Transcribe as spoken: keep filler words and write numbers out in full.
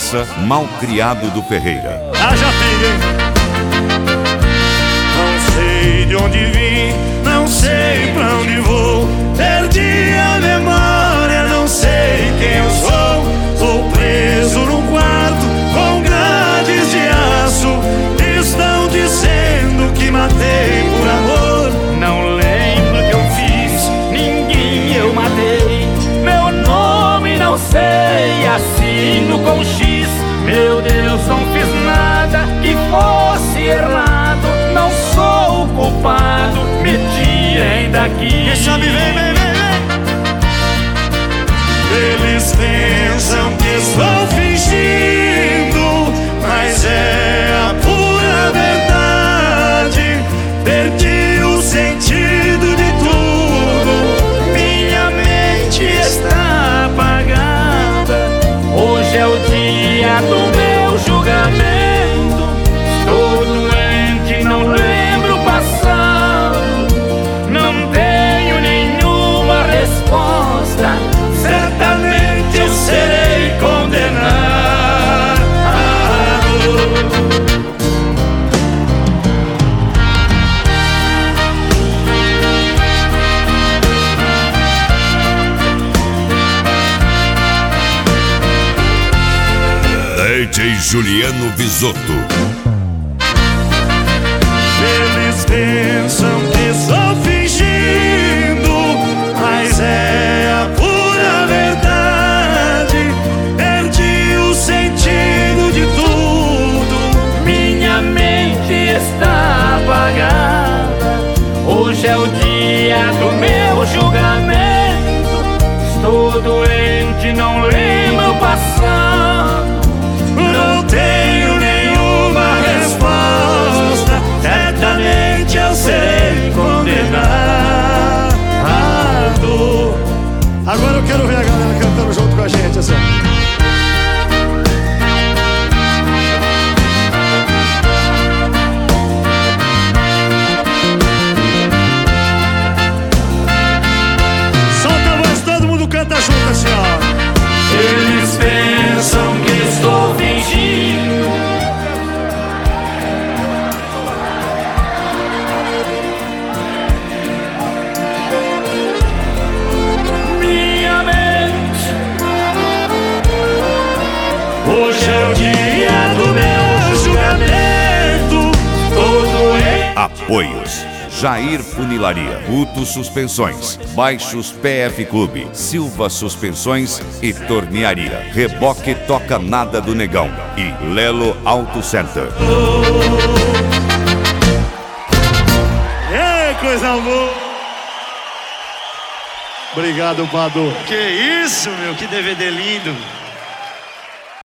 Grossa, Malcriado do Ferreira. Ah, já peguei. Não sei de onde vim, não sei pra onde vou. Perdi a memória, não sei quem eu sou. Sou preso num quarto com grades de aço. Estão dizendo que matei por amor. Não lembro o que eu fiz, ninguém eu matei. Meu nome não sei, assino com X. Meu Deus, não fiz nada que fosse errado. Não sou o culpado, me tirem daqui. Quem sabe, vem, vem, vem, vem. Eles pensam que estou fingindo, mas é a pura verdade. Perdi o sentido de tudo, minha mente está apagada. Hoje é o dia do meu julgamento. Estou doente, não lembro o passado. Não tenho nenhuma resposta. Certamente eu serei condenado. D J Juliano Bisotto. Eles pensam que estou fingindo, mas é a pura verdade. Perdi o sentido de tudo, minha mente está apagada. Hoje é o dia do meu julgamento. Estou doente, não lembro o passado. Não tenho nenhuma resposta. Certamente eu serei condenado. Agora eu quero ver a galera cantando junto com a gente, assim. Solta a voz, todo mundo canta junto, assim, ó. Eles pensam que estou fingindo, minha mente. Hoje é o dia do meu julgamento. Todo é Apoios: Jair Funilaria, Uto Suspensões, Baixos P F Clube, Silva Suspensões e Tornearia, Reboque Toca Nada do Negão e Lelo Auto Center. Ei, coisa boa! Obrigado, Badu. Que isso, meu, que D V D lindo.